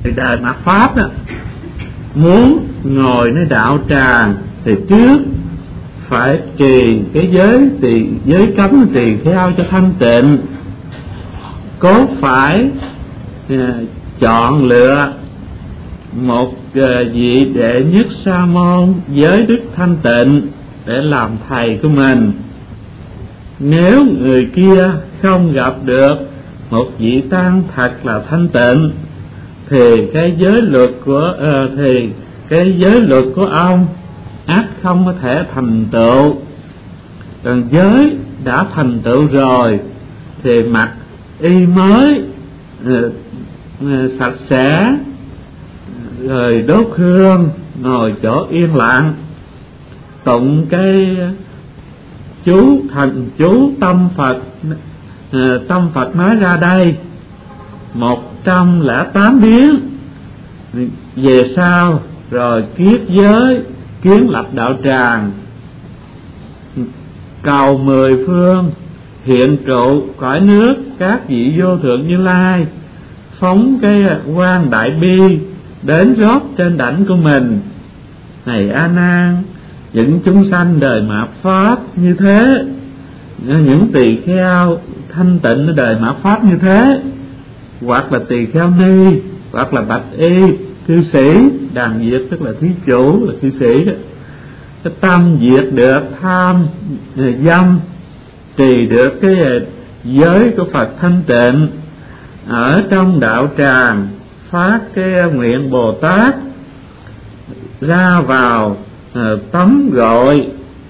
Thì đời mạt Pháp đó, muốn ngồi nơi đạo tràng thì trước phải trì cái giới cấm tỳ kheo cho thanh tịnh, cố phải chọn lựa một vị đệ nhất sa môn giới đức thanh tịnh để làm thầy của mình. Nếu người kia không gặp được một vị tăng thật là thanh tịnh thì cái giới luật của ông ắt không có thể thành tựu. Còn giới đã thành tựu rồi thì mặc y mới sạch sẽ, rồi đốt hương, ngồi chỗ yên lặng, tụng cái thần chú tâm Phật. Tâm Phật nói ra đây 108 biến, về sau rồi kiết giới, kiến lập đạo tràng, cầu 10 phương, hiện trụ cõi nước các vị vô thượng Như Lai, phóng cái quan đại bi đến rót trên đảnh của mình. Này A Nan, những chúng sanh đời mạt Pháp như thế, những tỳ kheo thanh tịnh ở đời mạt Pháp như thế, hoặc là tỳ kheo ni, hoặc là bạch y cư sĩ, đàn diệt tức là thí chủ, là cư sĩ đó, cái tâm diệt được tham dâm, trì được cái giới của Phật thanh tịnh, ở trong đạo tràng phát cái nguyện Bồ Tát, ra vào tắm gội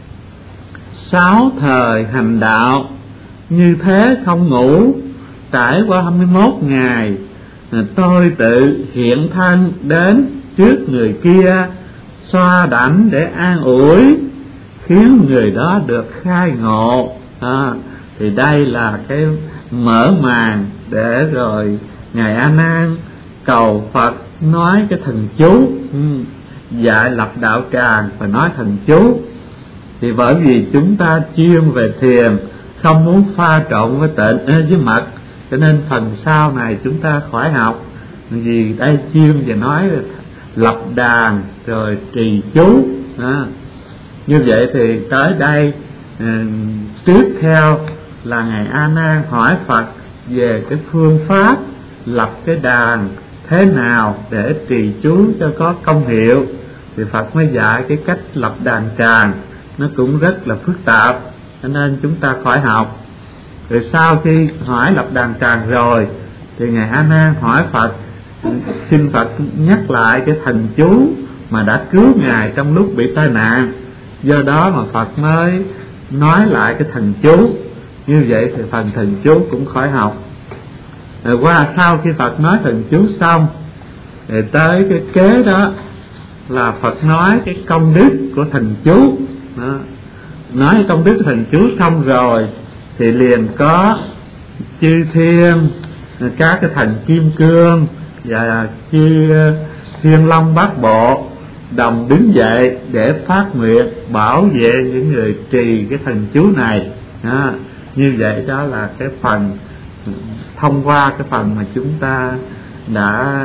6 thời hành đạo, như thế không ngủ, trải qua 21 ngày, tôi tự hiện thân đến trước người kia, xoa đảnh để an ủi, khiến người đó được khai ngộ. Thì đây là cái mở màn để rồi ngài A Nan cầu Phật nói cái thần chú, dạy lập đạo tràng và nói thần chú. Thì bởi vì chúng ta chuyên về thiền, không muốn pha trộn với tịnh với mật, cho nên phần sau này chúng ta khỏi học. Vì đây chuyên về nói lập đàn rồi trì chú. Như vậy thì tới đây tiếp theo là ngài A Nan hỏi Phật về cái phương pháp lập cái đàn thế nào để trì chú cho có công hiệu. Thì Phật mới dạy cái cách lập đàn tràng, nó cũng rất là phức tạp, cho nên chúng ta khỏi học. Rồi sau khi hỏi lập đàn tràng rồi thì ngài A Nan hỏi Phật, xin Phật nhắc lại cái thần chú mà đã cứu ngài trong lúc bị tai nạn. Do đó mà Phật mới nói lại cái thần chú. Như vậy thì phần thần chú cũng khỏi học. Rồi qua sau khi Phật nói thần chú xong thì tới cái kế đó là Phật nói cái công đức của thần chú đó. Nói công đức của thần chú xong rồi thì liền có chư thiên, các cái thần kim cương và chư thiên long bát bộ đồng đứng dậy để phát nguyện bảo vệ những người trì cái thần chú này. Như vậy đó là cái phần thông qua cái phần mà chúng ta đã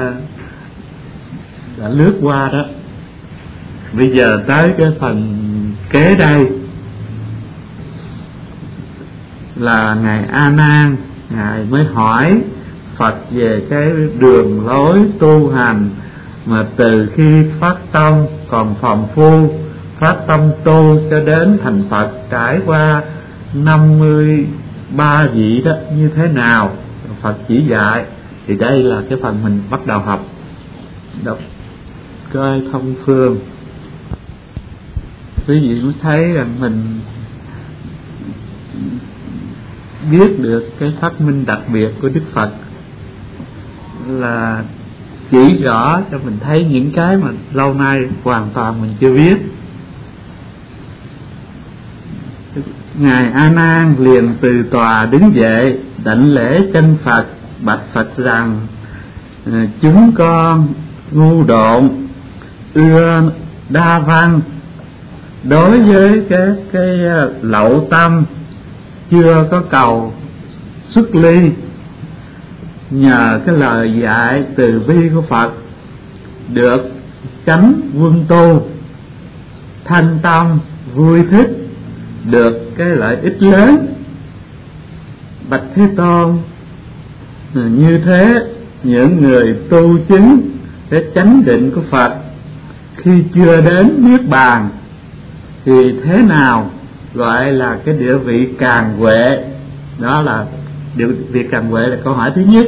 lướt qua đó. Bây giờ tới cái phần kế đây là ngài A Nan, ngài mới hỏi Phật về cái đường lối tu hành mà từ khi phát tâm còn phàm phu, phát tâm tu cho đến thành Phật, trải qua 53 vị đó như thế nào Phật chỉ dạy. Thì đây là cái phần mình bắt đầu học. Đọc coi thông phương, quý vị mới thấy rằng mình biết được cái phát minh đặc biệt của Đức Phật, là chỉ rõ cho mình thấy những cái mà lâu nay hoàn toàn mình chưa biết. Ngài A Nan liền từ tòa đứng dậy đảnh lễ chân Phật, bạch Phật rằng: chúng con ngu độn, ưa đa văn, đối với cái lậu tâm chưa có cầu xuất ly, nhờ cái lời dạy từ bi của Phật được chánh quân tu, thanh tâm vui thích, được cái lợi ích lớn. Bạch Thế Tôn, như thế những người tu chứng cái chánh định của Phật khi chưa đến niết bàn thì thế nào gọi là cái địa vị càn huệ? Đó là địa vị càn huệ là câu hỏi thứ nhất.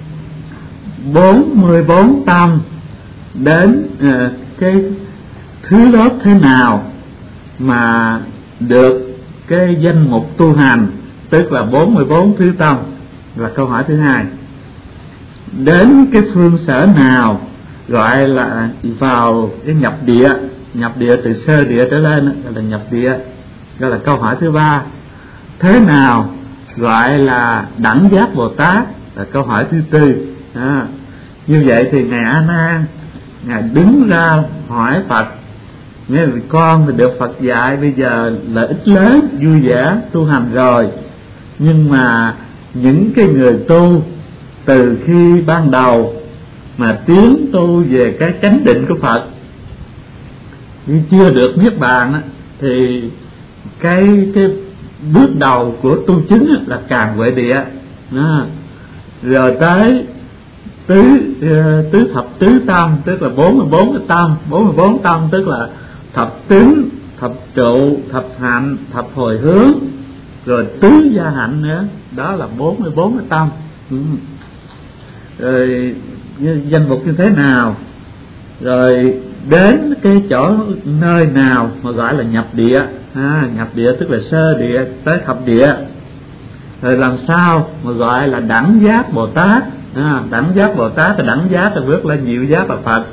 44 tâm đến cái thứ lớp thế nào mà được cái danh mục tu hành, tức là 44 thứ tâm, là câu hỏi thứ hai. Đến cái phương sở nào gọi là vào cái nhập địa từ sơ địa trở lên gọi là nhập địa, gọi là câu hỏi thứ ba. Thế nào gọi là đẳng giác Bồ Tát, là câu hỏi thứ tư. Như vậy thì ngài A Nan, ngài đứng ra hỏi Phật, nghe con thì được Phật dạy bây giờ lợi ích lớn, vui vẻ tu hành rồi, nhưng mà những cái người tu từ khi ban đầu mà tiến tu về cái chánh định của Phật nhưng chưa được niết bàn thì cái bước đầu của tu chứng là càn huệ địa. Rồi tới tứ thập tứ tâm, tức là 44 cái tâm, 44 tâm tức là thập tính, thập trụ, thập hạnh, thập hồi hướng, rồi tứ gia hạnh nữa, đó là 44 cái tâm. Rồi danh mục như thế nào, rồi đến cái chỗ nơi nào mà gọi là nhập địa. Nhập địa tức là sơ địa tới thập địa. Rồi làm sao mà gọi là đẳng giác Bồ Tát. Đẳng giác Bồ Tát là đẳng giác là bước lên diệu giác là Phật.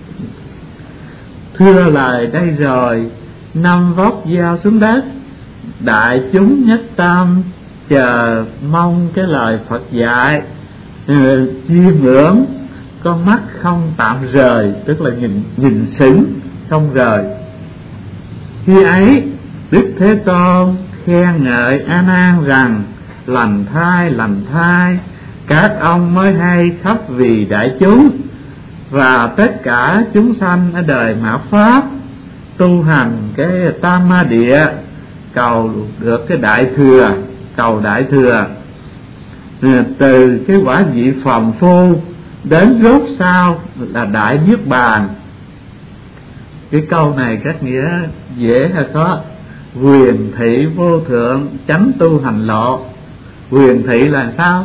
Thưa lời đây rồi, năm vóc giao xuống đất, đại chúng nhất tâm chờ mong cái lời Phật dạy, chiêm ngưỡng, con mắt không tạm rời, tức là nhìn sững không rời. Khi ấy Đức Thế Tôn khen ngợi A Nan rằng: lành thai, các ông mới hay khắp vì đại chúng và tất cả chúng sanh ở đời mạt pháp tu hành cái tam ma địa, cầu được cái đại thừa, cầu đại thừa, từ cái quả vị phàm phu đến rốt sau là đại niết bàn. Cái câu này các nghĩa dễ hay khó? Quyền thị vô thượng chánh tu hành lộ. Quyền thị là sao?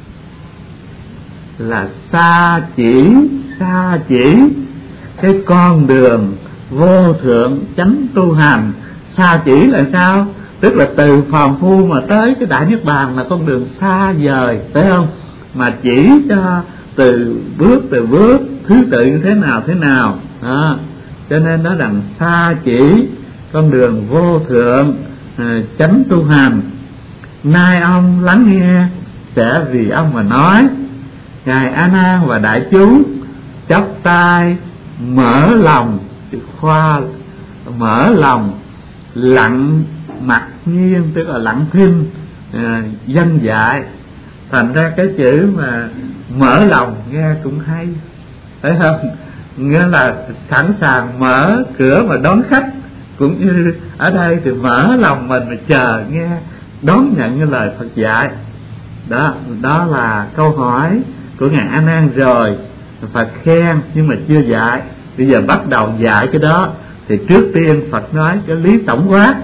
Là xa chỉ cái con đường vô thượng chánh tu hành. Xa chỉ là sao? Tức là từ phàm phu mà tới cái đại niết bàn là con đường xa vời, phải không? Mà chỉ cho từ bước thứ tự như thế nào. Cho nên nó rằng xa chỉ con đường vô thượng chánh tu hành. Nay ông lắng nghe, sẽ vì ông mà nói. Ngài A Nan và đại chúng chắp tay mở lòng, khoa mở lòng, lặng mặc nhiên, tức là lặng thinh dân dạy. Thành ra cái chữ mà mở lòng nghe cũng hay, phải không? Nghĩa là sẵn sàng mở cửa mà đón khách, cũng như ở đây thì mở lòng mình mà chờ nghe, đón nhận cái lời Phật dạy. Đó là câu hỏi của ngài A Nan rồi. Phật khen nhưng mà chưa dạy, bây giờ bắt đầu dạy cái đó. Thì trước tiên Phật nói cái lý tổng quát.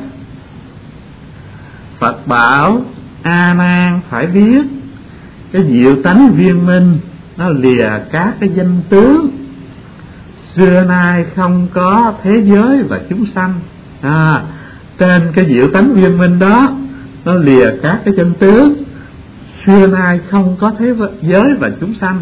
Phật bảo A Nan phải biết cái diệu tánh viên minh nó lìa các cái danh tướng, xưa nay không có thế giới và chúng sanh. Trên cái diệu tánh viên minh đó, nó lìa các cái danh tướng, xưa nay không có thế giới và chúng sanh.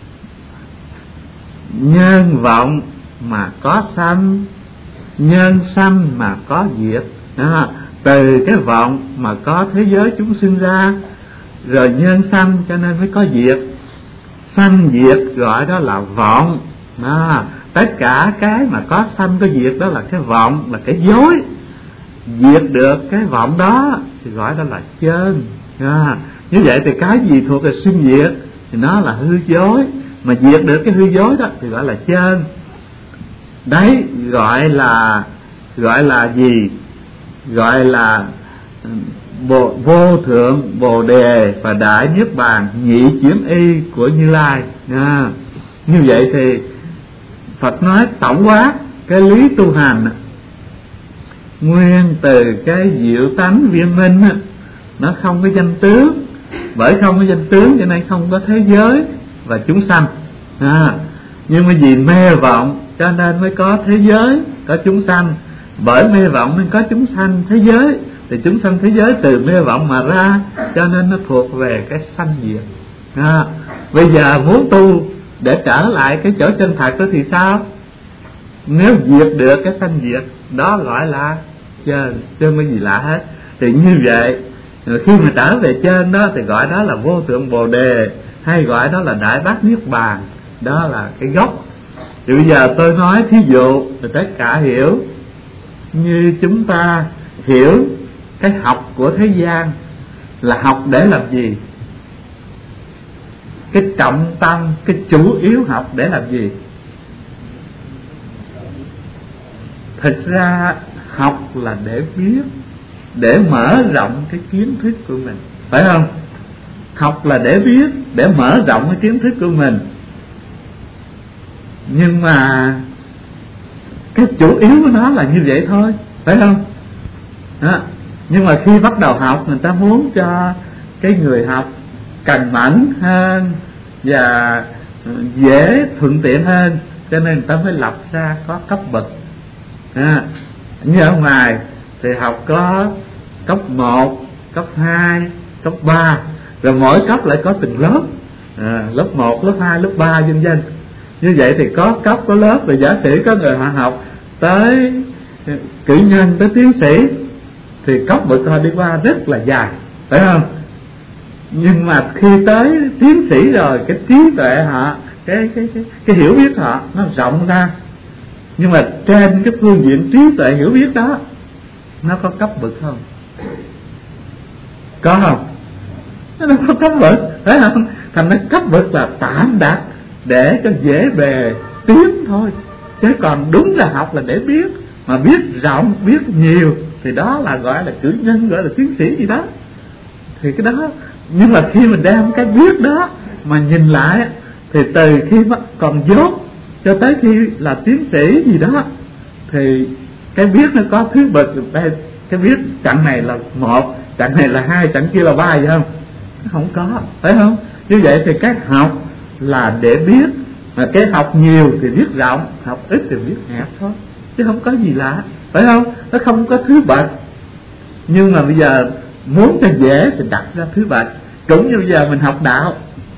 Nhân vọng mà có sanh, nhân sanh mà có diệt. Từ cái vọng mà có thế giới chúng sinh ra, rồi nhân sanh cho nên mới có diệt. Sanh diệt gọi đó là vọng. Tất cả cái mà có sanh có diệt đó là cái vọng, là cái dối. Diệt được cái vọng đó thì gọi đó là chân. Như vậy thì cái gì thuộc về sinh diệt? thì nó là hư dối, mà diệt được cái hư dối đó thì gọi là chân. Đấy gọi là gì? Gọi là vô thượng bồ đề và đại niết bàn nhị chiếm y của Như Lai. Như vậy thì Phật nói tổng quát cái lý tu hành nguyên từ cái diệu tánh viên minh, nó không có danh tướng, bởi không có danh tướng cho nên không có thế giới và chúng sanh. Nhưng mà vì mê vọng cho nên mới có thế giới, có chúng sanh. Bởi mê vọng nên có chúng sanh thế giới, thì chúng sanh thế giới từ mê vọng mà ra, cho nên nó thuộc về cái sanh diệt. Bây giờ muốn tu để trở lại cái chỗ chân thật đó thì sao? Nếu diệt được cái sanh diệt, đó gọi là trên, chứ không có gì lạ hết. Thì như vậy, khi mà trở về trên đó thì gọi đó là vô thượng bồ đề, hay gọi đó là đại bát niết bàn. Đó là cái gốc. Thì bây giờ tôi nói thí dụ thì tất cả hiểu. Như chúng ta hiểu cái học của thế gian là học để làm gì? Cái trọng tâm, cái chủ yếu học để làm gì? Thực ra học là để biết, để mở rộng cái kiến thức của mình, phải không? Học là để biết, để mở rộng cái kiến thức của mình. Nhưng mà cái chủ yếu của nó là như vậy thôi, phải không? Nhưng mà khi bắt đầu học, người ta muốn cho cái người học cần mẫn hơn và dễ thuận tiện hơn, cho nên người ta mới lập ra có cấp bậc. Như ở ngoài thì học có cấp 1, cấp 2, cấp 3, rồi mỗi cấp lại có từng lớp, lớp 1, lớp 2, lớp 3 vân vân. Như vậy thì có cấp, có lớp. Và giả sử có người họ học tới cử nhân, tới tiến sĩ, thì cấp bậc họ đi qua rất là dài, phải không? Nhưng mà khi tới tiến sĩ rồi, cái trí tuệ họ, cái hiểu biết họ nó rộng ra. Nhưng mà trên cái phương diện trí tuệ hiểu biết đó, nó có cấp bậc không? Có không? Nó có cấp bậc, phải không? Thành nó cấp bậc là tạm đặt để cho dễ bề tiến thôi. Chứ còn đúng là học là để biết, mà biết rộng, biết nhiều thì đó là gọi là cử nhân, gọi là tiến sĩ gì đó. Thì cái đó, nhưng mà khi mình đem cái biết đó mà nhìn lại, thì từ khi còn dốt cho tới khi là tiến sĩ gì đó, thì cái biết nó có thứ bậc. Đây, cái biết chặng này là 1, chặng này là 2, chặng kia là 3 vậy không? Không có, phải không? Như vậy thì cái học là để biết, mà cái học nhiều thì biết rộng, học ít thì biết hẹp thôi, chứ không có gì lạ, phải không? Nó không có thứ bậc. Nhưng mà bây giờ muốn cho dễ thì đặt ra thứ bậc. Cũng như bây giờ mình học đạo,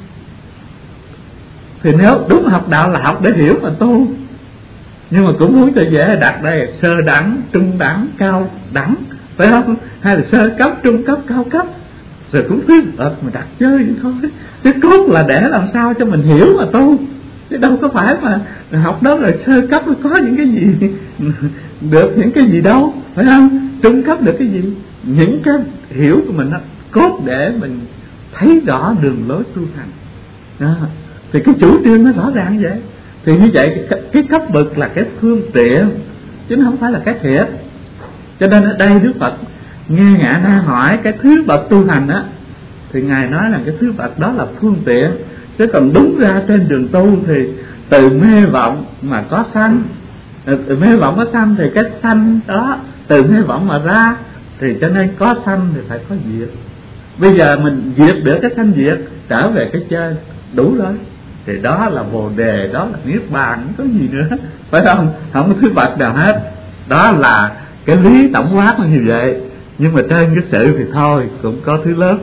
thì nếu đúng học đạo là học để hiểu mà tu, nhưng mà cũng muốn cho dễ đặt đây sơ đẳng, trung đẳng, cao đẳng, phải không? Hay là sơ cấp, trung cấp, cao cấp, rồi cũng thứ bậc mà đặt chơi vậy thôi. Chứ cốt là để làm sao cho mình hiểu mà tu, chứ đâu có phải mà học đó rồi sơ cấp nó có những cái gì được những cái gì đâu, phải không? Trung cấp được cái gì? Những cái hiểu của mình đó, cốt để mình thấy rõ đường lối tu hành đó. Thì cái chủ trương nó rõ ràng vậy. Thì như vậy cái cấp bậc là cái phương tiện, chứ nó không phải là cái thiệt. Cho nên ở đây Đức Phật nghe Ngạ Na hỏi cái thứ bậc tu hành á, thì Ngài nói là cái thứ bậc đó là phương tiện. Chứ còn đúng ra trên đường tu thì từ mê vọng mà có sanh, từ mê vọng có sanh thì cái sanh đó từ mê vọng mà ra, thì cho nên có sanh thì phải có diệt. Bây giờ mình diệt được cái sanh diệt, trở về cái trên đủ rồi, thì đó là bồ đề, đó là niết bàn, không có gì nữa, phải không? Không có thứ bậc nào hết. Đó là cái lý tổng quát là như vậy. Nhưng mà trên cái sự thì thôi, cũng có thứ lớp.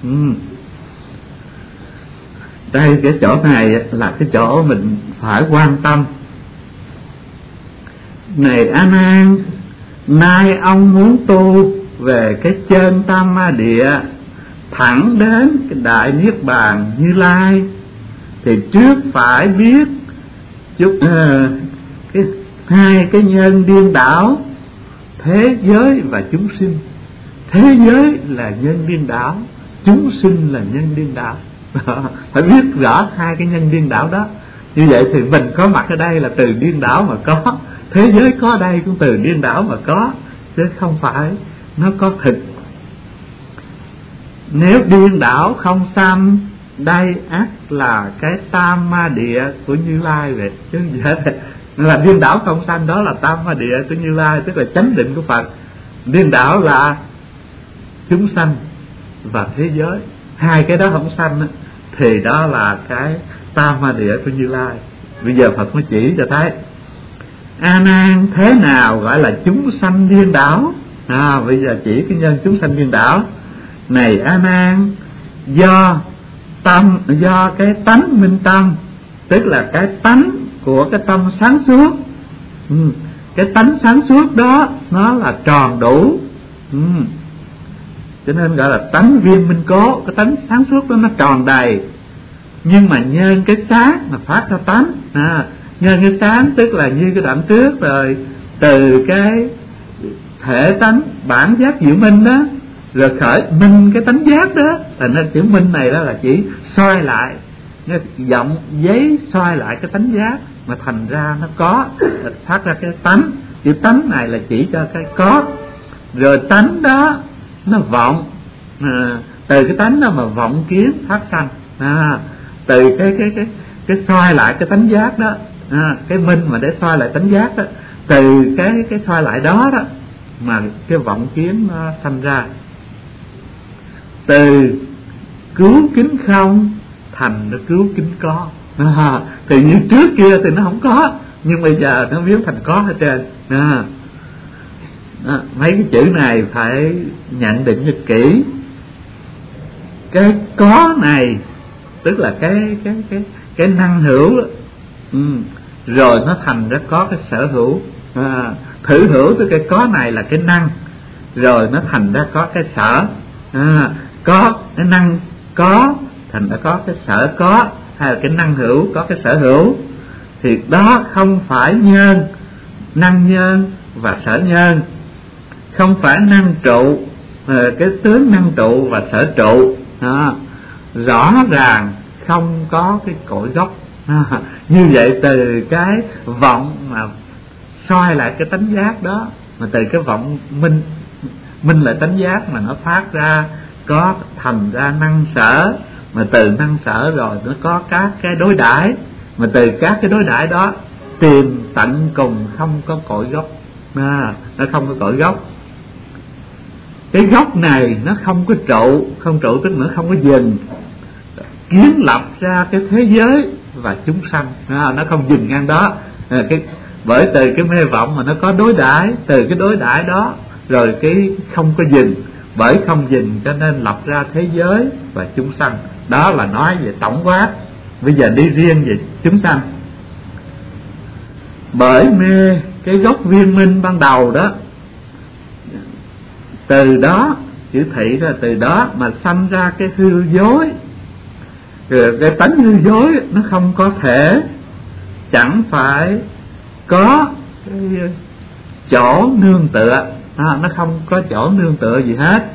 Đây cái chỗ này là cái chỗ mình phải quan tâm. Này A Nan, nay ông muốn tu về cái chân Tam Ma Địa, thẳng đến cái đại niết bàn Như Lai, thì trước phải biết hai cái nhân điên đảo, thế giới và chúng sinh. Thế giới là nhân điên đảo, chúng sinh là nhân điên đảo. Phải biết rõ hai cái nhân điên đảo đó. Như vậy thì mình có mặt ở đây là từ điên đảo mà có, thế giới có ở đây cũng từ điên đảo mà có, chứ không phải nó có thực. Nếu điên đảo không sanh, đây ắt là cái tam ma địa của Như Lai vậy, chứ gì hết. Là điên đảo không sanh đó là tam ma địa của Như Lai, tức là chánh định của Phật. Điên đảo là chúng sanh và thế giới, hai cái đó không sanh thì đó là cái tam ma địa của Như Lai. Bây giờ Phật mới chỉ cho thấy A Nan thế nào gọi là chúng sanh điên đảo. Bây giờ chỉ cái nhân chúng sanh điên đảo. Này A Nan, do cái tánh minh tâm, tức là cái tánh của cái tâm sáng suốt. Cái tánh sáng suốt đó nó là tròn đủ, cho nên gọi là tánh viên minh cố. Cái tánh sáng suốt đó nó tròn đầy, nhưng mà nhân cái sáng mà phát ra tánh. Nhân cái sáng tức là như cái đoạn trước rồi, từ cái thể tánh bản giác diệu minh đó, rồi khởi minh cái tánh giác đó. Thành ra chữ minh này đó là chỉ soi lại, giọng giấy soi lại cái tánh giác mà thành ra nó có, phát ra cái tánh. Chữ tánh này là chỉ cho cái có, rồi tánh đó nó vọng, từ cái tánh đó mà vọng kiến phát sanh. Từ cái soi lại cái tánh giác đó, cái minh mà để soi lại tánh giác đó, từ cái soi lại đó đó mà cái vọng kiến nó sanh ra. Từ cứu kính không thành nó cứu kính có. Thì như trước kia thì nó không có, nhưng bây giờ nó biến thành có hết trơn. Mấy cái chữ này phải nhận định cho kỹ. Cái có này tức là cái năng hữu đó. Rồi nó thành ra có cái sở hữu. Thử hữu tức cái có này là cái năng, rồi nó thành ra có cái sở. Có cái năng có thành ra có cái sở có, hay là cái năng hữu có cái sở hữu. Thì đó không phải nhân, năng nhân và sở nhân, không phải năng trụ, cái tướng năng trụ và sở trụ. Rõ ràng không có cái cội gốc. Như vậy từ cái vọng mà soi lại cái tánh giác đó, mà từ cái vọng minh lại tánh giác mà nó phát ra có thành ra năng sở, mà từ năng sở rồi nó có các cái đối đãi, mà từ các cái đối đãi đó tìm tận cùng không có cội gốc. Nó không có cội gốc. Cái gốc này nó không có trụ, không trụ tức nữa không có dừng, kiến lập ra cái thế giới và chúng sanh. Nó không dừng ngang đó. Bởi từ cái mê vọng mà nó có đối đãi, từ cái đối đãi đó rồi cái không có dừng, bởi không dừng cho nên lập ra thế giới và chúng sanh. Đó là nói về tổng quát. Bây giờ đi riêng về chúng sanh. Bởi mê cái gốc viên minh ban đầu đó, từ đó chữ thị ra, từ đó mà sanh ra cái hư dối. Rồi cái tánh hư dối nó không có thể, chẳng phải có cái chỗ nương tựa. Nó không có chỗ nương tựa gì hết.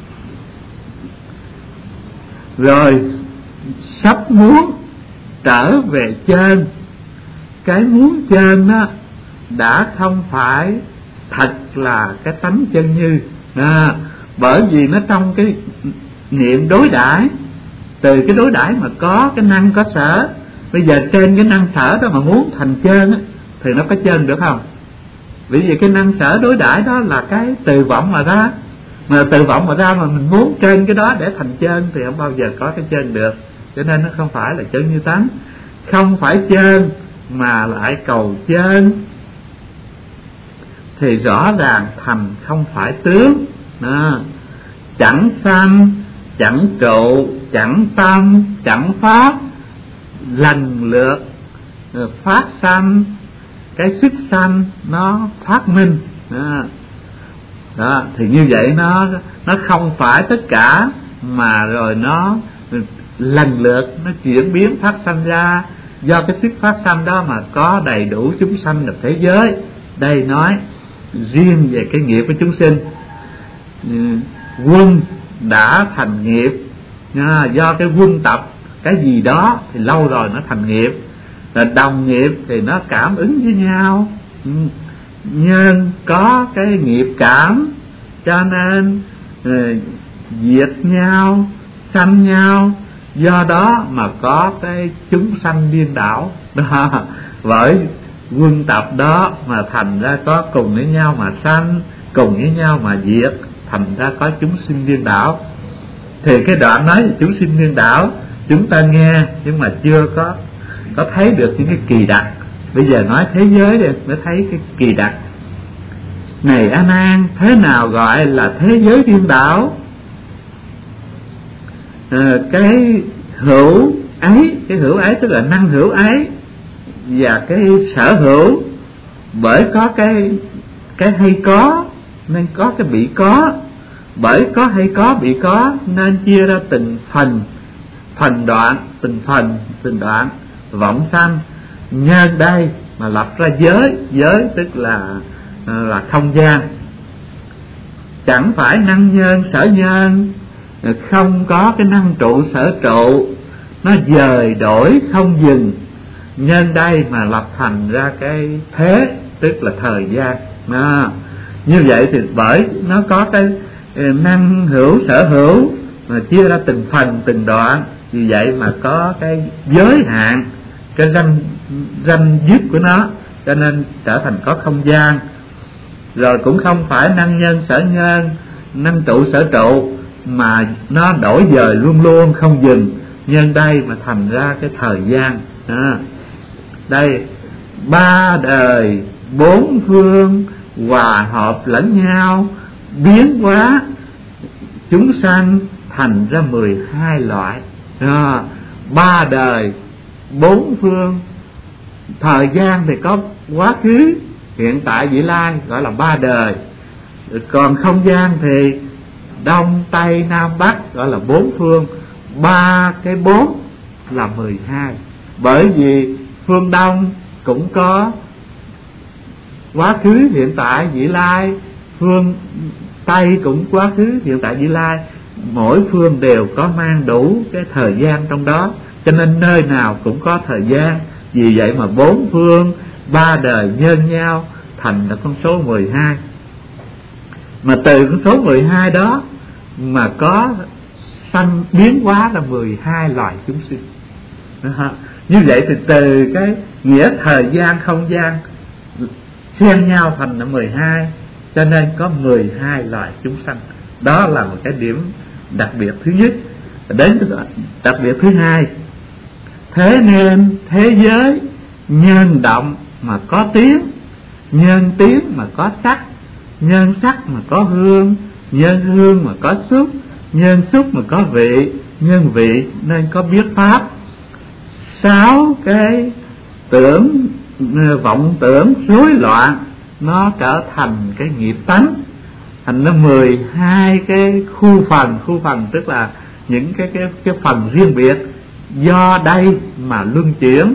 Rồi sắp muốn trở về trên, cái muốn trên đó đã không phải thật là cái tánh chân như. Bởi vì nó trong cái niệm đối đãi, từ cái đối đãi mà có cái năng có sở. Bây giờ trên cái năng sở đó mà muốn thành trên á, thì nó có trên được không? Bởi vì cái năng sở đối đãi đó là cái từ vọng mà ra, mà từ vọng mà ra mà mình muốn trên cái đó để thành trên thì không bao giờ có cái trên được. Cho nên nó không phải là chân như tánh. Không phải trên mà lại cầu trên thì rõ ràng thành không phải tướng. Chẳng sanh, chẳng trụ, chẳng tâm, chẳng pháp, lần lượt phát sanh, cái sức sanh nó phát minh. Đó, thì như vậy nó không phải tất cả, mà rồi nó lần lượt nó chuyển biến phát sanh ra. Do cái sức phát sanh đó mà có đầy đủ chúng sanh được thế giới. Đây nói riêng về cái nghiệp của chúng sinh. Quân đã thành nghiệp, do cái quân tập cái gì đó thì lâu rồi nó thành nghiệp, rồi đồng nghiệp thì nó cảm ứng với nhau, nhân có cái nghiệp cảm cho nên diệt nhau, sanh nhau, do đó mà có cái chúng sanh điên đảo đó. Bởi quân tập đó mà thành ra có cùng với nhau mà sanh, cùng với nhau mà diệt, thành ra có chúng sinh điên đảo. Thì cái đoạn nói về chúng sinh điên đảo chúng ta nghe nhưng mà chưa có thấy được những cái kỳ đặc. Bây giờ nói thế giới đi mới thấy cái kỳ đặc. Này A Nan, thế nào gọi là thế giới điên đảo? Cái hữu ấy, cái hữu ấy tức là năng hữu ấy, và cái sở hữu, bởi có cái hay có nên có cái bị có, bởi có hay có bị có nên chia ra từng phần đoạn, từng đoạn vọng sanh. Nhân đây mà lập ra giới tức là không gian. Chẳng phải năng nhân sở nhân, không có cái năng trụ sở trụ, nó dời đổi không dừng. Nhân đây mà lập thành ra cái thế tức là thời gian. Như vậy thì bởi nó có cái năng hữu sở hữu mà chia ra từng phần từng đoạn, vì vậy mà có cái giới hạn, cái ranh dứt của nó, cho nên trở thành có không gian. Rồi cũng không phải năng nhân sở nhân, năng trụ sở trụ, mà nó đổi dời luôn luôn không dừng. Nhân đây mà thành ra cái thời gian. Đây, ba đời bốn phương hòa hợp lẫn nhau, biến hóa chúng sanh thành ra 12 loại. Ba đời bốn phương, thời gian thì có quá khứ, hiện tại, vị lai, gọi là ba đời. Còn không gian thì đông tây nam bắc, gọi là bốn phương. Ba cái bốn là 12. Bởi vì phương đông cũng có quá khứ, hiện tại, vị lai, phương tây cũng quá khứ, hiện tại, vị lai. Mỗi phương đều có mang đủ cái thời gian trong đó, cho nên nơi nào cũng có thời gian. Vì vậy mà bốn phương ba đời nhân nhau thành là con số 12. Mà từ con số 12 đó mà có sanh biến hóa là 12 loài chúng sinh. Như vậy thì từ cái nghĩa thời gian không gian xen nhau thành là 12, cho nên có 12 loài chúng sanh. Đó là một cái điểm đặc biệt thứ nhất. Đến đặc biệt thứ hai, thế nên thế giới nhân động mà có tiếng, nhân tiếng mà có sắc, nhân sắc mà có hương, nhân hương mà có xúc, nhân xúc mà có vị, nhân vị nên có biết pháp. 6 cái tưởng, vọng tưởng rối loạn nó trở thành cái nghiệp tánh, thành nó 12 cái khu phần tức là những cái phần riêng biệt, do đây mà luân chuyển.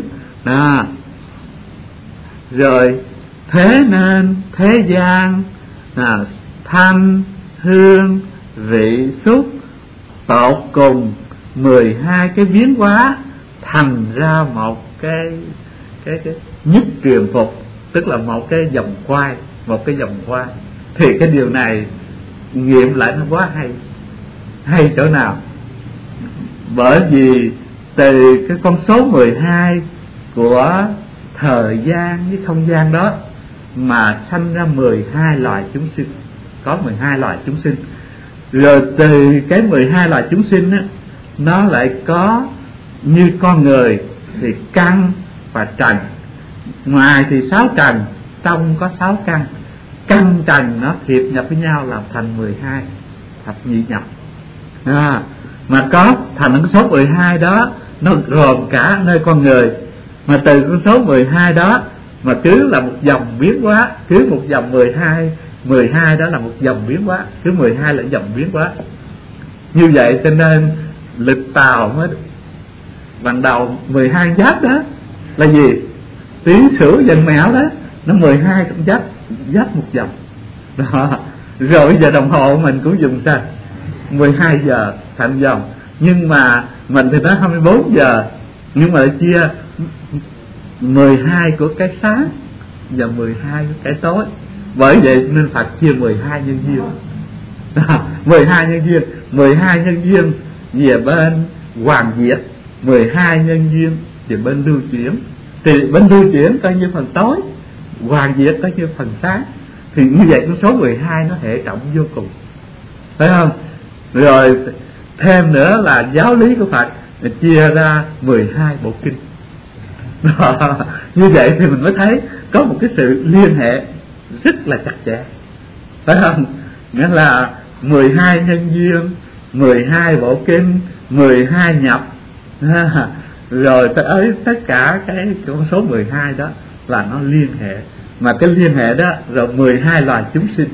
Rồi thế nên thế gian thanh hương vị xúc tột cùng 12 cái biến hóa thành ra một cái nhất truyền phục, tức là một cái vòng quay, thì cái điều này nghiệm lại nó quá hay chỗ nào? Bởi vì từ cái con số 12 của thời gian với không gian đó mà sanh ra 12 loài chúng sinh, có 12 loài chúng sinh. Rồi từ cái 12 loài chúng sinh á, nó lại có như con người thì căn và trần. Ngoài thì 6 trần, trong có 6 căn. Căn trần nó thiệp nhập với nhau làm thành 12, thập nhị nhập. Mà có thành cái số 12 đó nó gồm cả nơi con người. Mà từ con số 12 đó mà cứ là một dòng biến hóa, cứ một dòng 12 đó là một dòng biến hóa, cứ 12 là dòng biến hóa. Như vậy cho nên lịch Tào mới ban đầu 12 giáp đó là gì? Tiến sử dần mẹo đó, nó 12 con giáp một dòng đó. Rồi bây giờ đồng hồ mình cũng dùng sao 12 giờ thành dòng, Nhưng mà mình thì nói 24 giờ, nhưng mà chia 12 của cái sáng và 12 của cái tối. Bởi vậy nên Phật chia 12 nhân duyên. 12 nhân duyên, 12 nhân duyên về bên hoàn diệt, 12 nhân duyên về bên lưu chuyển. Thì bên lưu chuyển coi như phần tối, hoàn diệt coi như phần sáng. Thì như vậy con số 12 nó hệ trọng vô cùng, phải không? Rồi thêm nữa là giáo lý của Phật chia ra 12 bộ kinh. Như vậy thì mình mới thấy có một cái sự liên hệ rất là chặt chẽ, phải không? Nghĩa là 12 nhân duyên, 12 bộ kinh, 12 nhập, rồi tới tất cả cái con số 12 đó là nó liên hệ. Mà cái liên hệ đó rồi 12 loài chúng sinh,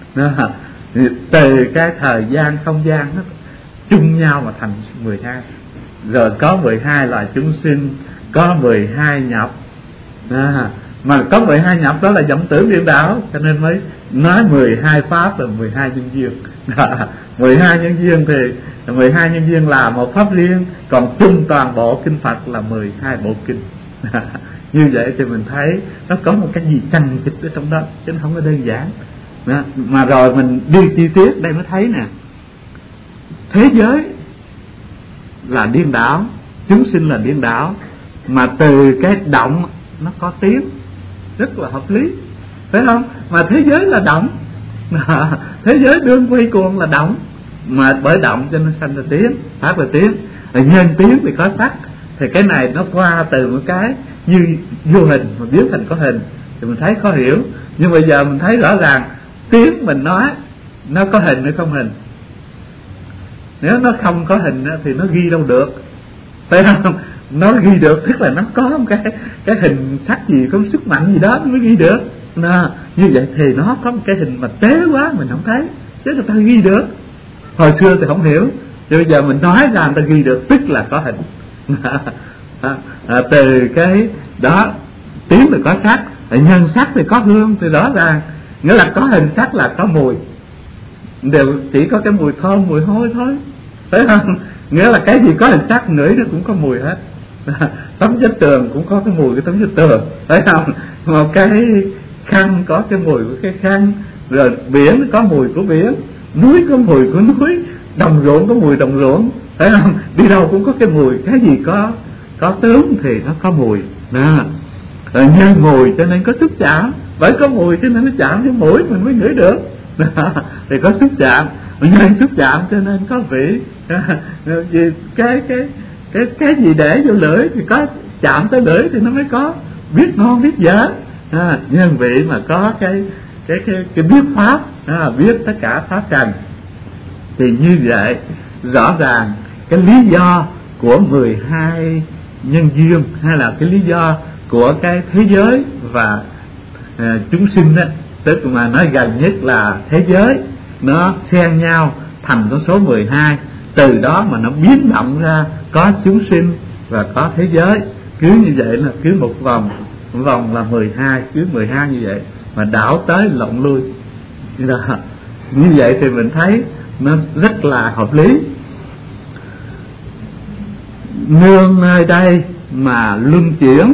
từ cái thời gian không gian nó chung nhau mà thành 12. Rồi có 12 loài chúng sinh, có 12 nhập, mà có 12 nhập đó là vọng tưởng điên đảo, cho nên mới nói 12 pháp là 12 nhân duyên. 12 nhân duyên thì 12 nhân duyên là một pháp riêng, còn chung toàn bộ kinh Phật là 12 bộ kinh. Như vậy thì mình thấy nó có một cái gì chằng chịt ở trong đó, chứ không có đơn giản. Mà rồi mình đi chi tiết đây mới thấy nè, thế giới là điên đảo, chúng sinh là điên đảo, mà từ cái động nó có tiếng, rất là hợp lý, phải không? Mà thế giới là động, thế giới đương quy cuồng là động, mà bởi động cho nên sanh ra tiếng, phát ra tiếng. Rồi nhân tiếng thì có sắc, thì cái này nó qua từ một cái như vô hình mà biến thành có hình, thì mình thấy khó hiểu. Nhưng bây giờ mình thấy rõ ràng tiếng mình nói nó có hình hay không hình. Nếu nó không có hình thì nó ghi đâu được, phải không? Nó ghi được tức là nó có một cái hình sắc gì, có sức mạnh gì đó nó mới ghi được. Như vậy thì nó có một cái hình mà tế quá mình không thấy, chứ người ta ghi được. Hồi xưa thì không hiểu, nhưng bây giờ mình nói ra người ta ghi được, tức là có hình. Từ cái đó tiếng thì có sắc, nhân sắc thì có hương, thì rõ ràng nghĩa là có hình sắc là có mùi, đều chỉ có cái mùi thơm mùi hôi thôi, phải không? Nghĩa là cái gì có hình sắc ngửi nó cũng có mùi hết. Tấm vách tường cũng có cái mùi của tấm vách tường, phải không? Một cái khăn có cái mùi của cái khăn, rồi biển có mùi của biển, núi có mùi của núi, đồng ruộng có mùi đồng ruộng, phải không? Đi đâu cũng có cái mùi, cái gì có tướng thì nó có mùi. Rồi nhân mùi cho nên có xúc chạm, bởi có mùi cho nên nó chạm với mũi mình mới ngửi được. Thì có xúc chạm, nhân xúc chạm cho nên có vị. Vì cái gì để vô lưỡi thì có chạm tới lưỡi thì nó mới có biết ngon biết dở. Nhân vị mà có cái biết pháp, biết tất cả pháp trần, thì như vậy rõ ràng cái lý do của 12 nhân duyên, hay là cái lý do của cái thế giới và chúng sinh đó, tức mà nói gần nhất là thế giới nó xen nhau thành con số 12. Từ đó mà nó biến động ra có chúng sinh và có thế giới. Cứ như vậy là cứ một vòng là 12, cứ 12 như vậy mà đảo tới lộn lui. Như vậy thì mình thấy nó rất là hợp lý. Nương nơi đây mà luân chuyển,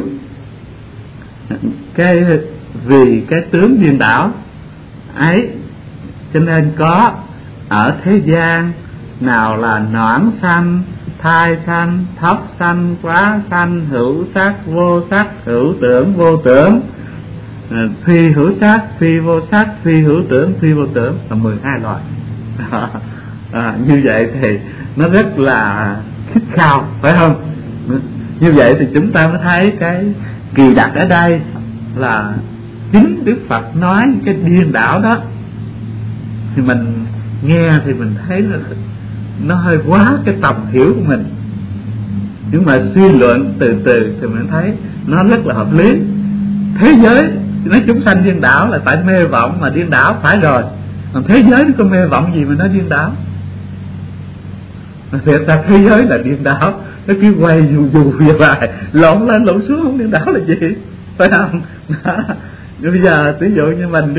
vì cái tướng điên đảo ấy cho nên có ở thế gian nào là noãn sanh, thai sanh, thấp sanh, quá sanh, hữu sắc, vô sắc, hữu tưởng, vô tưởng, phi hữu sắc, phi vô sắc, phi hữu tưởng, phi vô tưởng, là 12 loại. Như vậy thì nó rất là khích khao, phải không? Như vậy thì chúng ta mới thấy cái kỳ đặc ở đây là chính Đức Phật nói cái điên đảo đó, thì mình nghe thì mình thấy nó hơi quá cái tầm hiểu của mình, nhưng mà suy luận từ từ thì mình thấy nó rất là hợp lý. Thế giới nói chúng sanh điên đảo là tại mê vọng mà điên đảo, phải rồi. Còn thế giới nó có mê vọng gì mà nó điên đảo? Thiệt ra thế giới là điên đảo, nó cứ quay dù về lại, lộn lên lộn xuống, không điên đảo là gì, phải không? Bây giờ ví dụ như mình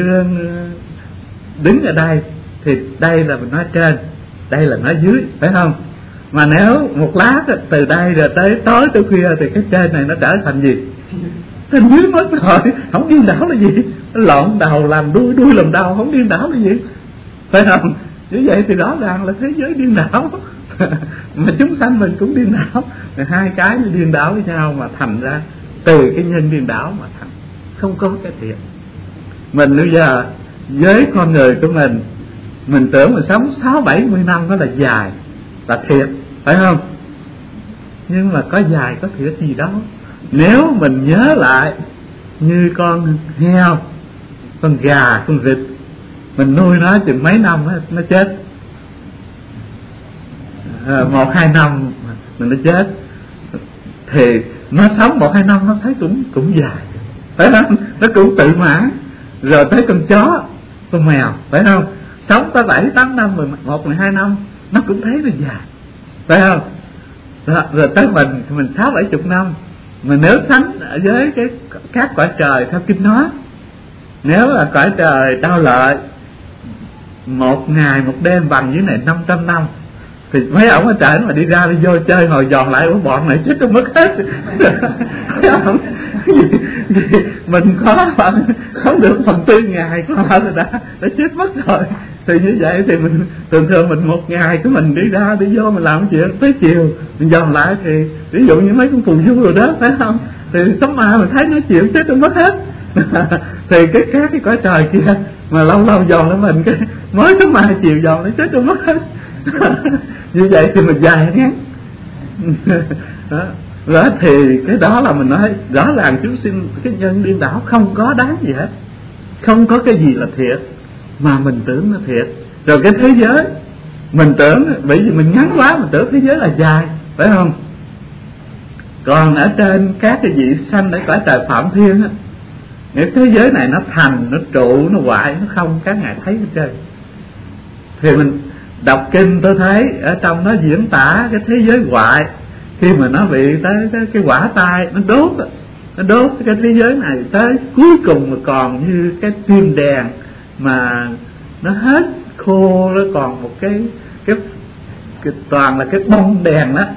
đứng ở đây thì đây là mình nói trên, đây là nói dưới, phải không? Mà nếu một lát từ đây rồi tới tối tới khuya thì cái trên này nó trở thành gì? Thành dưới mất rồi. Không điên đảo là gì? Lộn đầu làm đuôi, đuôi làm đầu, không điên đảo là gì? Phải không? Như vậy thì rõ ràng là thế giới điên đảo. Mà chúng sanh mình cũng điên đảo. Hai cái nó điên đảo với nhau mà thành ra từ cái nhân điên đảo mà thành không có cái thiện. Mình bây giờ với con người của mình tưởng mình sống 60-70 năm đó là dài, là thiệt, phải không? Nhưng mà có dài có thiệt gì đâu. Nếu mình nhớ lại như con heo, con gà, con vịt, mình nuôi nó chừng mấy năm nó chết, 1-2 năm nó chết, thì nó sống 1-2 năm nó thấy cũng dài, phải không? Nó cũng tự mãn. Rồi tới con chó, con mèo, phải không? Sống tới 7-8 năm, 1-2 năm nó cũng thấy nó dài, phải không? Rồi tới mình 60-70 năm. Mà nếu sánh với các cõi trời theo kinh nói, nếu là cõi trời đau lợi 1 ngày 1 đêm bằng dưới này 500 năm, thì mấy ông ở trời mà đi ra đi vô chơi ngồi giòn lại của bọn này chết mất hết. Mình không được 1/4 ngày của họ rồi đã chết mất rồi. Thì như vậy thì mình thường mình 1 ngày của mình đi ra đi vô mình làm chuyện tới chiều mình giòn lại, thì ví dụ như mấy con phù du rồi đó, phải không? Thì sống ma mình thấy nói chuyện chết mất hết. Thì các cái cõi trời kia mà lâu lâu giòn lên mình cái mới sống ma chiều giòn nó chết mất hết. Như vậy thì mình dài ngắn. Đó thì cái đó là mình nói rõ ràng chúng sinh cái nhân điên đảo không có đáng gì hết, không có cái gì là thiệt mà mình tưởng nó thiệt. Rồi cái thế giới mình tưởng, bởi vì mình ngắn quá mình tưởng thế giới là dài, phải không? Còn ở trên các cái vị sanh ở cõi trời Phạm Thiên á, cái thế giới này nó thành, nó trụ, nó hoại, nó không, các ngài thấy hết trơn. Thì mình đọc kinh tôi thấy ở trong nó diễn tả cái thế giới hoại, khi mà nó bị tới cái hỏa tai nó đốt cái thế giới này tới cuối cùng mà còn như cái tim đèn mà nó hết khô, nó còn một cái toàn là cái bông đèn đó.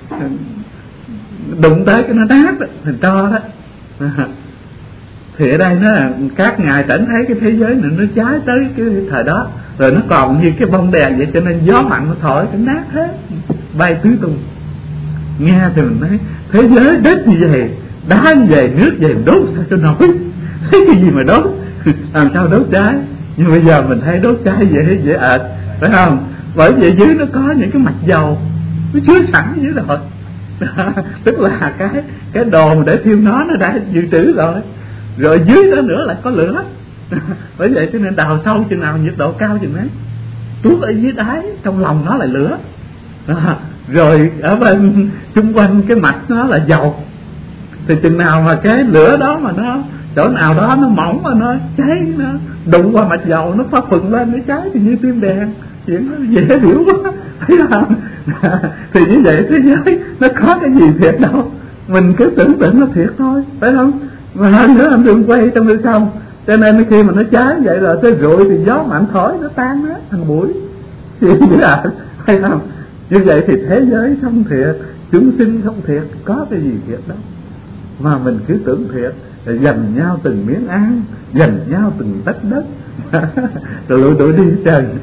Đụng tới cái nó nát đó, thành tro đó. Thì ở đây nó là các ngài chẳng thấy cái thế giới này nó cháy tới cái thời đó, rồi nó còn như cái bông đèn vậy, cho nên gió mạnh nó thổi cái nát hết, bay tứ tung. Nghe thì mình nói thế giới đất như vậy, đá như vậy, nước vậy, đốt sao cho nổi? Thấy cái gì mà đốt? Làm sao đốt cháy? Nhưng bây giờ mình thấy đốt cháy dễ ợt, phải không? Bởi vì dưới nó có những cái mạch dầu nó chứa sẵn dưới rồi. Tức là cái đồ để thiêu nó đã dự trữ rồi. Rồi dưới đó nữa lại có lửa. Bởi vậy cho nên đào sâu chừng nào nhiệt độ cao chừng ấy, tuốt ở dưới đáy, trong lòng nó là lửa. Rồi ở bên xung quanh cái mặt nó là dầu. Thì chừng nào mà cái lửa đó mà nó chỗ nào đó nó mỏng mà nó cháy, nó đụng qua mạch dầu nó phát phừng lên nó cháy thì như tim đèn. Chuyện nó dễ hiểu quá, thấy không? Thì như vậy thế giới nó có cái gì thiệt đâu, mình cứ tưởng tượng nó thiệt thôi, phải không? Mà hơn nữa anh đừng quay trong đời xong, cho nên khi mà nó cháy vậy rồi tới rụi thì gió mạnh thổi nó tan hết thành bụi. Chuyện gì à, phải không? Như vậy thì thế giới không thiệt, chúng sinh không thiệt, có cái gì thiệt đâu. Mà mình cứ tưởng thiệt, rồi giành nhau từng miếng ăn, giành nhau từng tấc đất, rồi lụi tụi đi trần.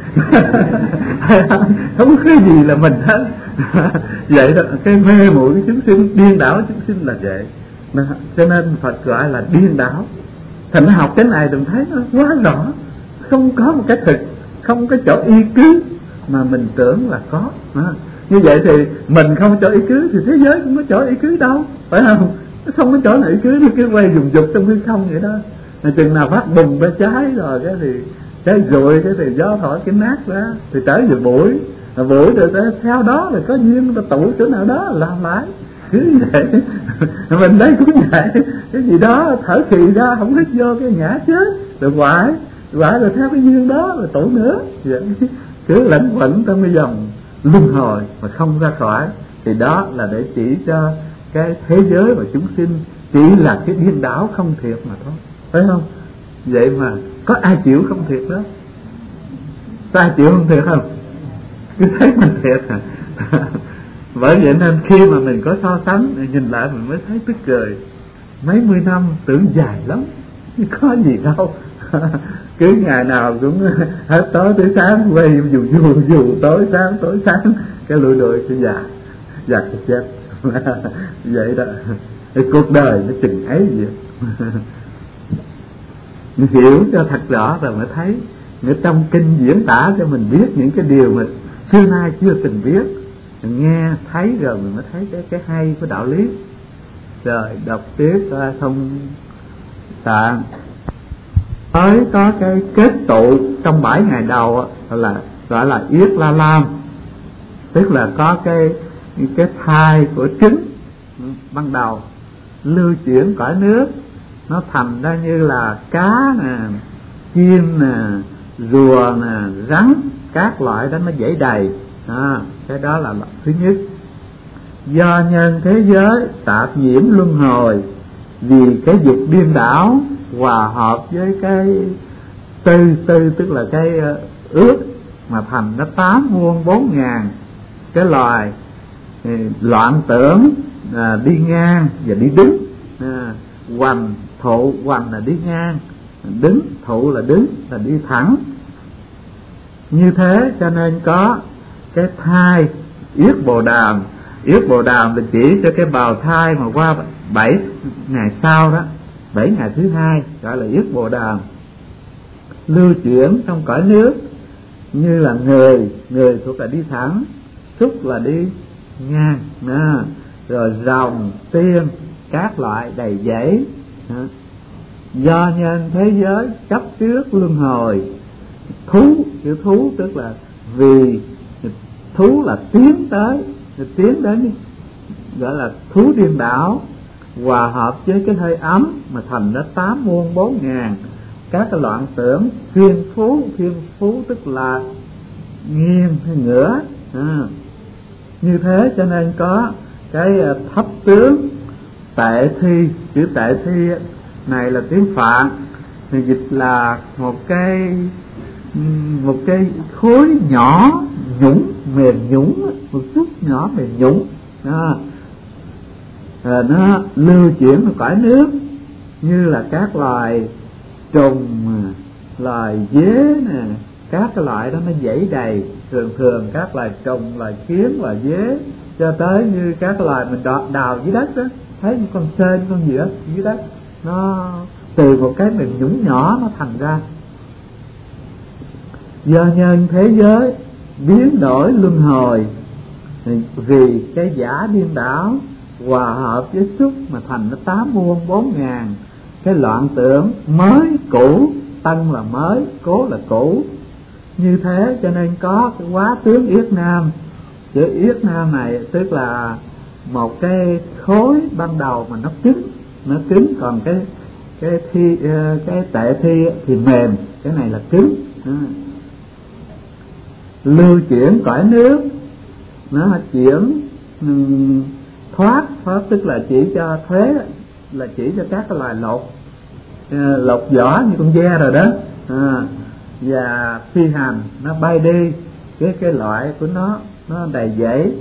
Không có cái gì là mình hết. Vậy đó, cái mê muội của chúng sinh, điên đảo chúng sinh là vậy. Cho nên Phật gọi là điên đảo. Thành nó học cái này đừng thấy nó quá rõ, không có một cái thực, không có chỗ y cứ mà mình tưởng là có. Như vậy thì mình không có chỗ y cứ thì thế giới cũng có chỗ y cứ đâu, phải không? Nó không có chỗ nào y cứ, nó cứ quay dùng dục trong hư không vậy đó. Mà chừng nào phát bùng ra cháy rồi cái rụi, cái thì gió thổi cái nát ra thì trở về bụi rồi theo đó rồi có duyên ta tụ chỗ nào đó làm lại cứ vậy. Mình đây cũng vậy, cái gì đó thở khì ra không hít vô cái nhả chết rồi hoại rồi theo cái duyên đó rồi tụ nữa vậy. Cứ lẫn quẩn trong cái dòng luân hồi mà không ra khỏi, thì đó là để chỉ cho cái thế giới và chúng sinh chỉ là cái điên đảo không thiệt mà thôi, phải không? Vậy mà có ai chịu không thiệt đó? Có ai chịu không thiệt không? Cứ thấy mình thiệt à. Bởi vậy nên khi mà mình có so sánh, nhìn lại mình mới thấy tức cười. Mấy mươi năm tưởng dài lắm, có gì đâu. Cứ ngày nào cũng hết tối tới sáng quay dù tối sáng cái lụi sẽ già chết. Vậy đó, cái cuộc đời nó chừng ấy vậy. Hiểu cho thật rõ rồi mới thấy, ở trong kinh diễn tả cho mình biết những cái điều mà xưa nay chưa từng biết. Nghe thấy rồi mình mới thấy cái hay của đạo lý. Rồi đọc tiếp không tạng. Mới có cái kết tụ trong 7 ngày đầu là gọi là Yết La Lam, tức là có cái thai của trứng ban đầu lưu chuyển cõi nước, nó thành ra như là cá nè, chim nè, rùa nè, rắn, các loại đó nó dãy đầy. Cái đó là loại thứ nhất. Do nhân thế giới tạp nhiễm luân hồi, vì cái dục điên đảo hòa hợp với cái tư tức là cái ước mà thành nó 8 muôn 4 ngàn cái loài loạn tưởng, đi ngang và đi đứng. Hoành thụ, hoành là đi ngang, đứng thụ là đứng, là đi thẳng. Như thế cho nên có cái thai Yết Bồ Đàm. Yết Bồ Đàm là chỉ cho cái bào thai mà qua 7 ngày sau đó, 7 ngày thứ 2 gọi là Yết Bồ Đàm, lưu chuyển trong cõi nước. Như là người thuộc là đi thẳng, súc là đi ngang, rồi rồng, tiên, các loại đầy dãy. Do nhân thế giới chấp trước luân hồi, thú, chữ thú tức là vì thú là tiến đến gọi là thú điên đảo, hòa hợp với cái hơi ấm mà thành ra 8 muôn 4 ngàn các cái loạn tưởng. Thiên phú tức là nghiêng hay ngửa. Như thế cho nên có cái thấp tướng tệ thi. Chữ tệ thi này là tiếng Phạn, thì dịch là một cái khối nhỏ nhũng, mềm nhũng, một chút nhỏ mềm nhũng. Nó lưu chuyển ở cõi nước, như là các loài trùng, loài dế nè, các cái loại đó nó dãy đầy. Thường các loài trùng, loài kiến, loài dế, cho tới như các loài mình đào dưới đất đó, thấy một con sên, con gì đó dưới đất, nó từ một cái mềm nhũng nhỏ nó thành ra. Do nhân thế giới biến đổi luân hồi, vì cái giả điên đảo hòa hợp với xúc mà thành nó 8 muôn 4 ngàn cái loạn tưởng mới cũ, tân là mới, cố là cũ. Như thế cho nên có cái hóa tướng Yết Nam. Chữ Yết Nam này tức là một cái khối ban đầu mà nó cứng, còn cái tệ thi thì mềm, cái này là cứng. Lưu chuyển cõi nước, nó chuyển thoát tức là chỉ cho thuế, là chỉ cho các cái loài lột vỏ như con ve rồi đó. Và phi hành, nó bay đi, cái loại của nó đầy dãy.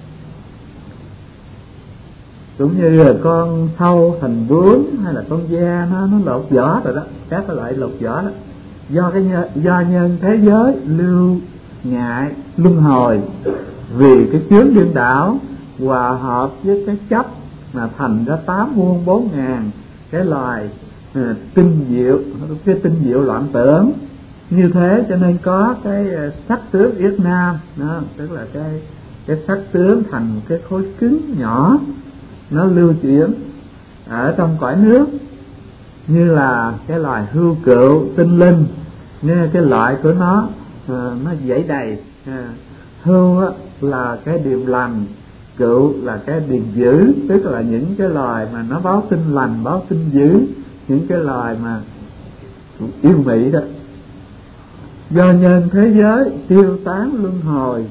Cũng như là con sâu thành bướm, hay là con ve nó lột vỏ rồi đó, các cái loại lột vỏ đó. Do nhân thế giới lưu ngại luân hồi, vì cái chướng điên đảo hòa hợp với cái chấp mà thành ra 8 muôn 4 ngàn cái loài tinh diệu loạn tưởng. Như thế cho nên có cái sắc tướng Yết Nam, tức là cái sắc tướng thành một cái khối cứng nhỏ, nó lưu chuyển ở trong cõi nước. Như là cái loài hưu cựu, tinh linh, nghe cái loại của nó dãy đầy. Hưu là cái điềm lành, cựu là cái điềm dữ, tức là những cái loài mà nó báo tin lành, báo tin dữ, những cái loài mà yêu mị đó. Do nhân thế giới tiêu tán luân hồi,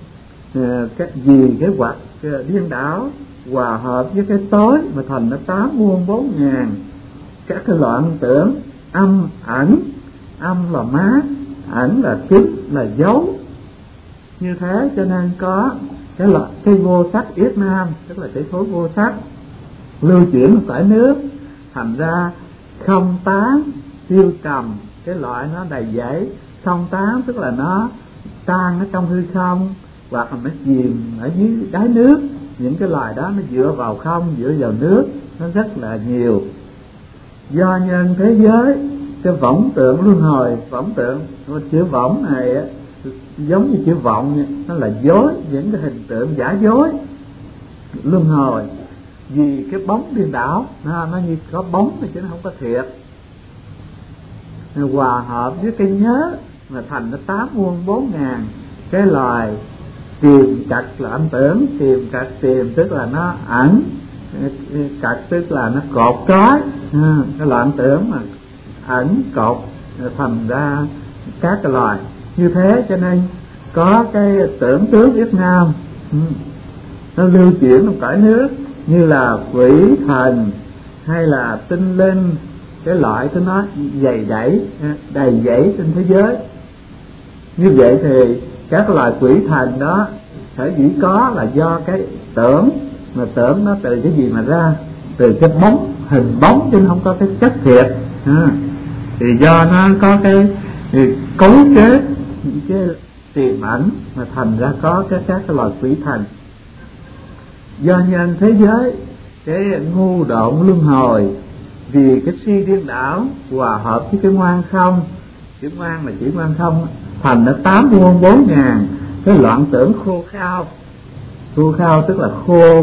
vì cái hoặc điên đảo hòa hợp với cái tối mà thành nó 8 muôn 4 ngàn các cái loạn tưởng âm ẩn. Âm là mát, ẩn là kín, là dấu. Như thế cho nên có cái vô sắc yết nam, tức là cái khối vô sắc lưu chuyển cõi nước, thành ra không tán tiêu trầm, cái loại nó đầy dẫy. Không tán tức là nó tan ở trong hư không, hoặc là nó chìm ở dưới đáy nước. Những cái loài đó nó dựa vào không, dựa vào nước, nó rất là nhiều. Do nhân thế giới cái võng tượng luân hồi, võng tượng chữ võng này giống như chữ vọng, nó là dối, những cái hình tượng giả dối luân hồi. Vì cái bóng điên đảo nó như có bóng chứ nó không có thiệt, hòa hợp với cái nhớ mà thành nó 8 muôn 4 ngàn cái loài tìm cặt là âm tưởng, tìm cặt tìm tức là nó ẩn, cặt tức là nó cột trói, cái loạn tưởng mà ẩn cột thành ra các cái loài như thế. Cho nên có cái tưởng tướng Việt Nam nó lưu chuyển trong cõi nước, như là quỷ thần hay là tinh linh, cái loại của nó đầy dẫy trên thế giới. Như vậy thì các loài quỷ thần đó sở dĩ có là do cái tưởng, mà tưởng nó từ cái gì mà ra? Từ cái bóng, hình bóng, chứ không có cái chất thiệt. Thì do nó có cái cấu kết cái tiềm ẩn mà thành ra có các cái loài quỷ thần. Do nhân thế giới cái ngu độn luân hồi, vì cái si điên đảo hòa hợp với cái ngoan không, chữ ngoan là chữ ngoan không, thành nó 8 muôn 4 ngàn cái loạn tưởng khô khao. Khô khao tức là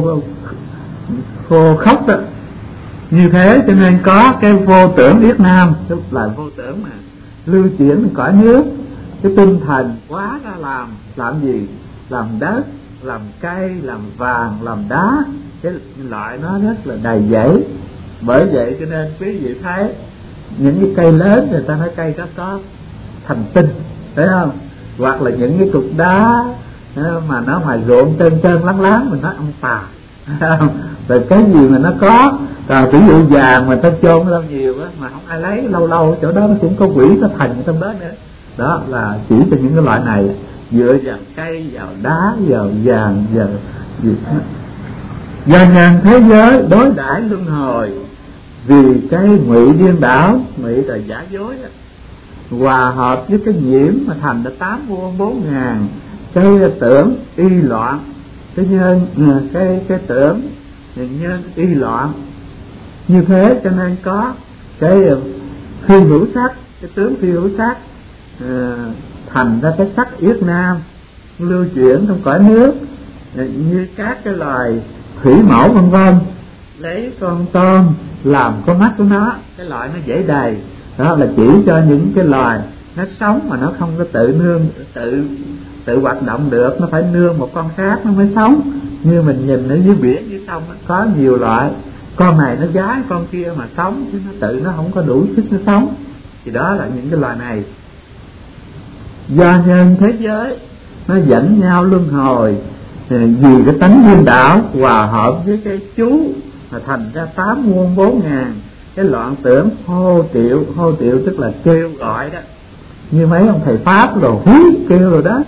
khô khóc đó. Như thế cho nên có cái vô tưởng Yết Nam, tức là vô tưởng mà lưu chuyển cõi nước. Cái tinh thần quá ra làm gì? Làm đất, làm cây, làm vàng, làm đá, cái loại nó rất là đầy dẫy. Bởi vậy cho nên quý vị thấy những cái cây lớn người ta nói cây đó có thành tinh, thấy không? Hoặc là những cái cục đá mà nó ngoài ruộng trơn trơn láng láng mình nói ông tà, rồi cái gì mà nó có, ví dụ vàng mà ta chôn lâu nhiều á mà không ai lấy, lâu lâu chỗ đó nó cũng có quỷ nó thành trong đó nữa. Đó là chỉ cho những cái loại này dựa vào cây, vào đá, vào vàng, vào gì đó. Do nhân thế giới đối đãi luân hồi, vì cái ngụy điên đảo, ngụy là giả dối đó, hòa hợp với cái nhiễm mà thành ra 8 muôn 4 ngàn cái tưởng y loạn. Cái nhân cái tưởng nhân y loạn. Như thế cho nên có cái phi hữu sắc, cái tướng phi hữu sắc thành ra cái sắc Yết Nam lưu chuyển trong cõi nước, như các cái loài thủy mẫu vân vân, lấy con tôm làm con mắt của nó, cái loại nó dễ đầy. Đó là chỉ cho những cái loài nó sống mà nó không có tự nương, tự hoạt động được, nó phải nương một con khác nó mới sống. Như mình nhìn ở dưới biển dưới sông có nhiều loại, con này nó gái con kia mà sống, chứ nó tự nó không có đủ sức nó sống. Thì đó là những cái loài này. Do nhân thế giới nó dẫn nhau luân hồi, vì cái tánh điên đảo hòa hợp với cái chú mà thành ra 8 muôn 4 ngàn cái loạn tưởng hô tiệu tức là kêu gọi đó, như mấy ông thầy pháp rồi húi kêu rồi đó.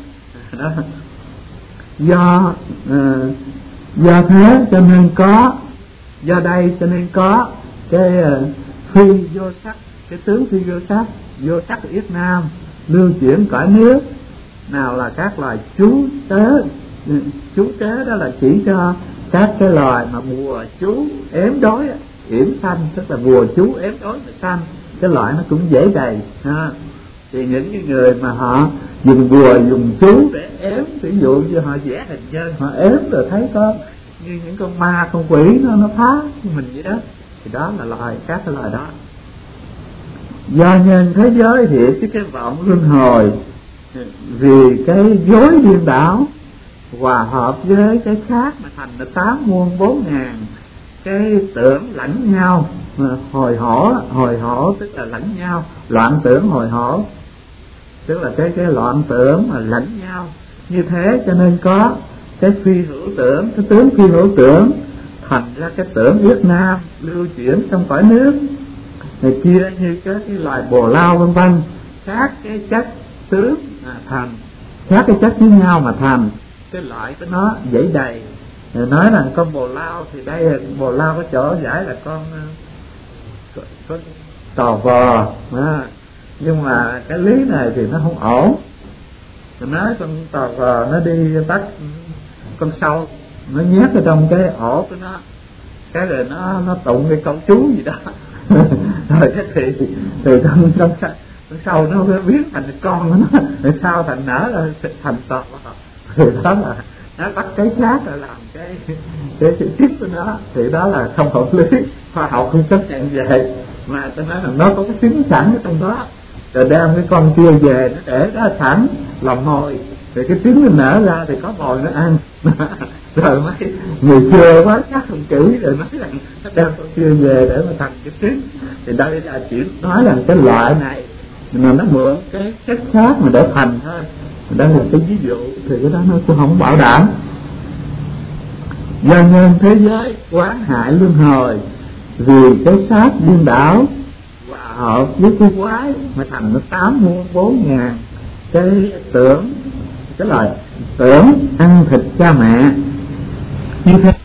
Do thế cho nên có, do đây cho nên có cái phi vô sắc, cái tướng phi vô sắc Yết Nam lưu chuyển cõi nước. Nào là các loài chú tế đó là chỉ cho các cái loài mà bùa chú ếm đối, yểm sanh tức là bùa chú ếm đối mà sanh, cái loại nó cũng dễ đầy ha. Thì những cái người mà họ dùng bùa dùng chú để ếm, ví dụ như họ vẽ hình nhân, họ ếm rồi thấy có như những con ma con quỷ nó phá mình vậy đó, thì đó là các cái loài đó. Do nhân thế giới hiện cái vọng luân hồi, vì cái dối điên đảo hòa hợp với cái khác mà thành là 8 muôn 4 ngàn cái tưởng lẫn nhau, hồi hổ tức là lẫn nhau, loạn tưởng hồi hổ tức là cái loạn tưởng mà lẫn nhau. Như thế cho nên có cái phi hữu tưởng, cái tướng phi hữu tưởng thành ra cái tưởng Yết Nam lưu chuyển trong cõi nước này, chia như các cái loài bồ lao vân vân, các cái chất tướng thành, các cái chất với nhau mà thành cái loại của nó dãy đầy. Rồi nói rằng con bồ lao thì đây là bồ lao có chỗ giải là con có tò vò nhưng mà cái lý này thì nó không ổn. Rồi nói con tò vò nó đi bắt con sâu, nó nhét ở trong cái ổ của nó, cái rồi nó tụng cái câu chú gì đó rồi cái thì con sâu nó biến thành con của nó, rồi sao thành nở ra thành tò vò. Thì đó là nó bắt cái khác rồi làm cái tiếp của nó, thì đó là không hợp lý, khoa học không chấp nhận về. Mà tôi nói là nó có cái trứng sẵn ở trong đó, rồi đem cái con kia về nó để đó sẵn làm mồi, rồi cái trứng nó nở ra thì có mồi nó ăn. Rồi mấy người xưa quá chắc không kỹ rồi nói rằng nó đem con kia về để mà thành cái trứng. Thì đây là chỉ nói rằng cái loại này mà nó mượn cái chất khác mà để thành thôi, đó là cái ví dụ, thì cái đó nó cũng không bảo đảm. Do nhân thế giới quán hại luân hồi, vì cái xác điên đảo hòa hợp với cái quái mà thành nó 8-4 ngàn cái tưởng, cái lời tưởng ăn thịt cha mẹ như thế.